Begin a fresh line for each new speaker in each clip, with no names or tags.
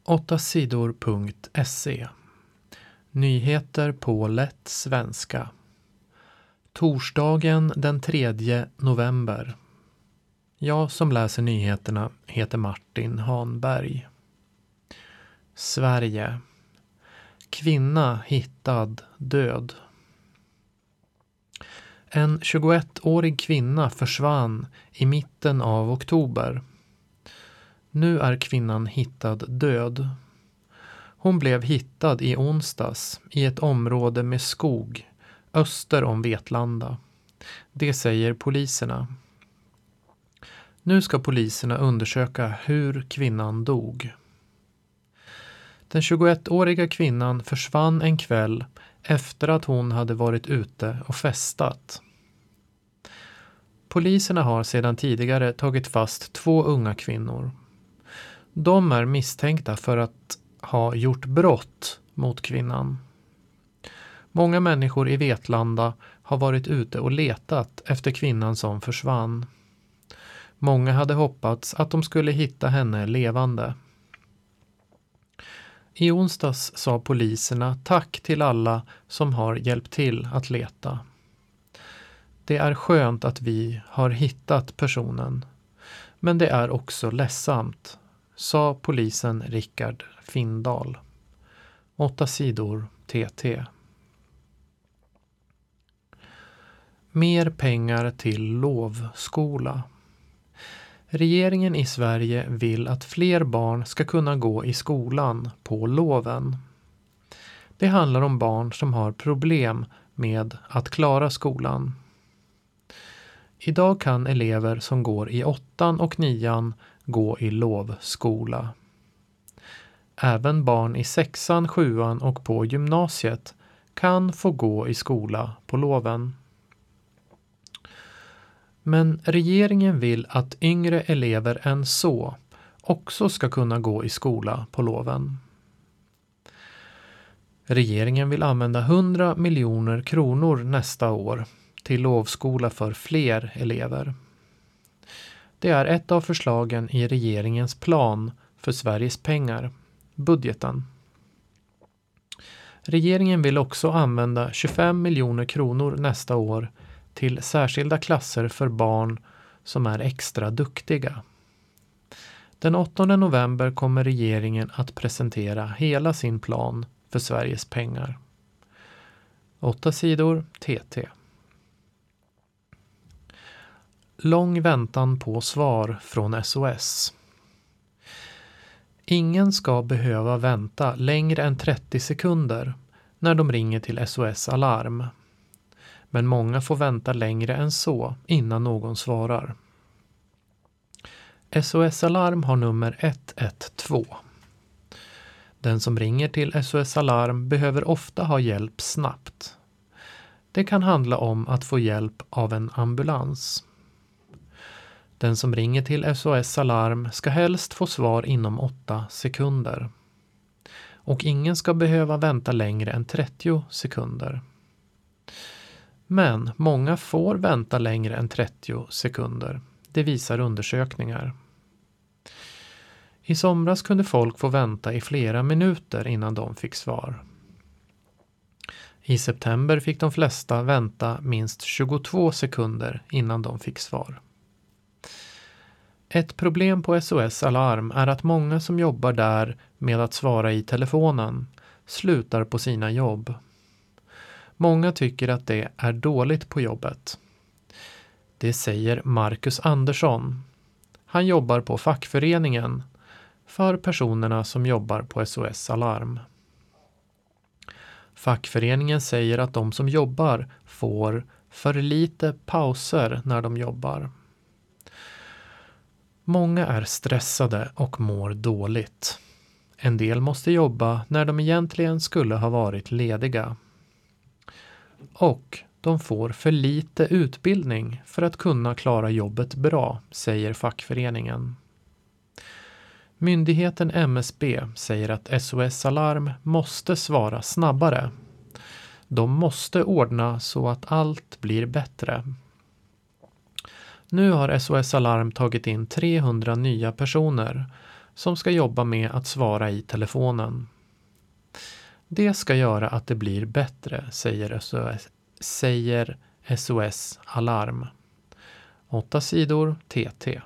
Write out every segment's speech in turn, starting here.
8sidor.se. Nyheter på lätt svenska. Torsdagen den 3 november. Jag som läser nyheterna heter Martin Hanberg. Sverige. Kvinna hittad död. En 21-årig kvinna försvann i mitten av oktober. Nu är kvinnan hittad död. Hon blev hittad i onsdags i ett område med skog öster om Vetlanda. Det säger poliserna. Nu ska poliserna undersöka hur kvinnan dog. Den 21-åriga kvinnan försvann en kväll efter att hon hade varit ute och festat. Poliserna har sedan tidigare tagit fast 2 unga kvinnor. De är misstänkta för att ha gjort brott mot kvinnan. Många människor i Vetlanda har varit ute och letat efter kvinnan som försvann. Många hade hoppats att de skulle hitta henne levande. I onsdags sa poliserna tack till alla som har hjälpt till att leta. Det är skönt att vi har hittat personen, men det är också ledsamt, sa polisen Rickard Findahl. 8 sidor TT. Mer pengar till lovskola. Regeringen i Sverige vill att fler barn ska kunna gå i skolan på loven. Det handlar om barn som har problem med att klara skolan. Idag kan elever som går i 8:an och 9:an gå i lovskola. Även barn i 6:an, 7:an och på gymnasiet kan få gå i skola på loven. Men regeringen vill att yngre elever än så också ska kunna gå i skola på loven. Regeringen vill använda 100 miljoner kronor nästa år till lovskola för fler elever. Det är ett av förslagen i regeringens plan för Sveriges pengar, budgeten. Regeringen vill också använda 25 miljoner kronor nästa år till särskilda klasser för barn som är extra duktiga. Den 8 november kommer regeringen att presentera hela sin plan för Sveriges pengar. 8 sidor TT. Lång väntan på svar från SOS. Ingen ska behöva vänta längre än 30 sekunder när de ringer till SOS Alarm. Men många får vänta längre än så innan någon svarar. SOS Alarm har nummer 112. Den som ringer till SOS Alarm behöver ofta ha hjälp snabbt. Det kan handla om att få hjälp av en ambulans. Den som ringer till SOS Alarm ska helst få svar inom 8 sekunder. Och ingen ska behöva vänta längre än 30 sekunder. Men många får vänta längre än 30 sekunder. Det visar undersökningar. I somras kunde folk få vänta i flera minuter innan de fick svar. I september fick de flesta vänta minst 22 sekunder innan de fick svar. Ett problem på SOS Alarm är att många som jobbar där med att svara i telefonen slutar på sina jobb. Många tycker att det är dåligt på jobbet. Det säger Marcus Andersson. Han jobbar på fackföreningen för personerna som jobbar på SOS Alarm. Fackföreningen säger att de som jobbar får för lite pauser när de jobbar. Många är stressade och mår dåligt. En del måste jobba när de egentligen skulle ha varit lediga. Och de får för lite utbildning för att kunna klara jobbet bra, säger fackföreningen. Myndigheten MSB säger att SOS Alarm måste svara snabbare. De måste ordna så att allt blir bättre. Nu har SOS Alarm tagit in 300 nya personer som ska jobba med att svara i telefonen. Det ska göra att det blir bättre, säger SOS Alarm. 8 sidor TT.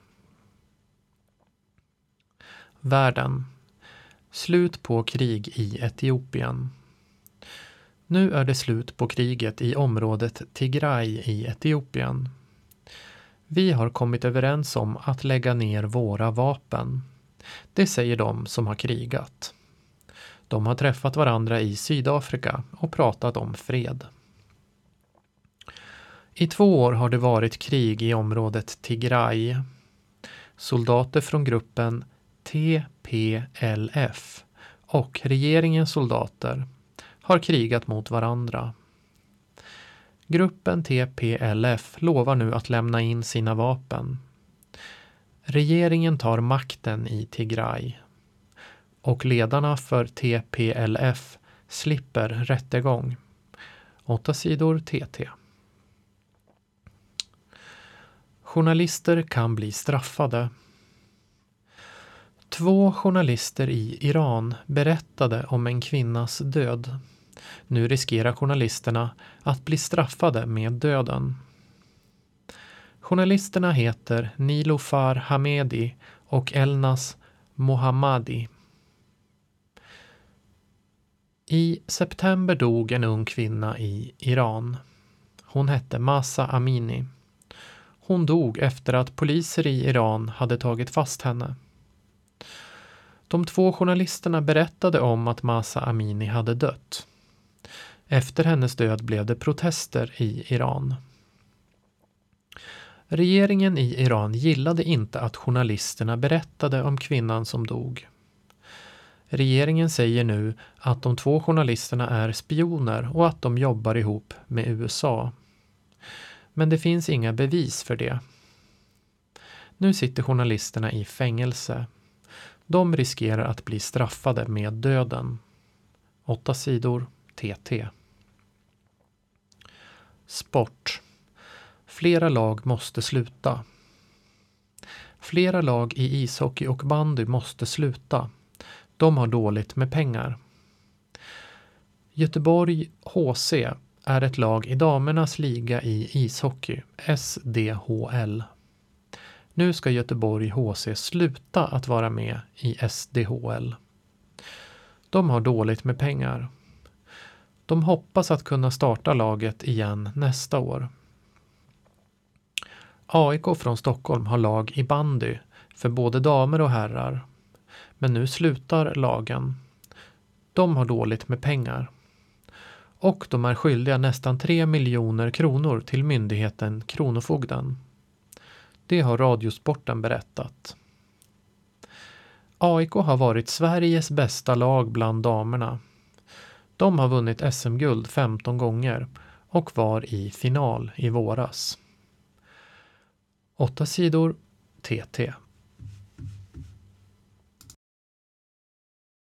Världen. Slut på krig i Etiopien. Nu är det slut på kriget i området Tigray i Etiopien. Vi har kommit överens om att lägga ner våra vapen. Det säger de som har krigat. De har träffat varandra i Sydafrika och pratat om fred. I 2 år har det varit krig i området Tigray. Soldater från gruppen TPLF och regeringens soldater har krigat mot varandra. Gruppen TPLF lovar nu att lämna in sina vapen. Regeringen tar makten i Tigray. Och ledarna för TPLF slipper rättegång. 8 sidor TT. Journalister kan bli straffade. 2 journalister i Iran berättade om en kvinnas död. Nu riskerar journalisterna att bli straffade med döden. Journalisterna heter Niloufar Hamedi och Elnaz Mohammadi. I september dog en ung kvinna i Iran. Hon hette Mahsa Amini. Hon dog efter att poliser i Iran hade tagit fast henne. De 2 journalisterna berättade om att Mahsa Amini hade dött. Efter hennes död blev det protester i Iran. Regeringen i Iran gillade inte att journalisterna berättade om kvinnan som dog. Regeringen säger nu att de 2 journalisterna är spioner och att de jobbar ihop med USA. Men det finns inga bevis för det. Nu sitter journalisterna i fängelse. De riskerar att bli straffade med döden. 8 sidor TT. Sport. Flera lag måste sluta. Flera lag i ishockey och bandy måste sluta. De har dåligt med pengar. Göteborg HC är ett lag i damernas liga i ishockey, SDHL. Nu ska Göteborg HC sluta att vara med i SDHL. De har dåligt med pengar. De hoppas att kunna starta laget igen nästa år. AIK från Stockholm har lag i bandy för både damer och herrar. Men nu slutar lagen. De har dåligt med pengar. Och de är skyldiga nästan 3 miljoner kronor till myndigheten Kronofogden. Det har Radiosporten berättat. AIK har varit Sveriges bästa lag bland damerna. De har vunnit SM-guld 15 gånger och var i final i våras. 8 sidor TT.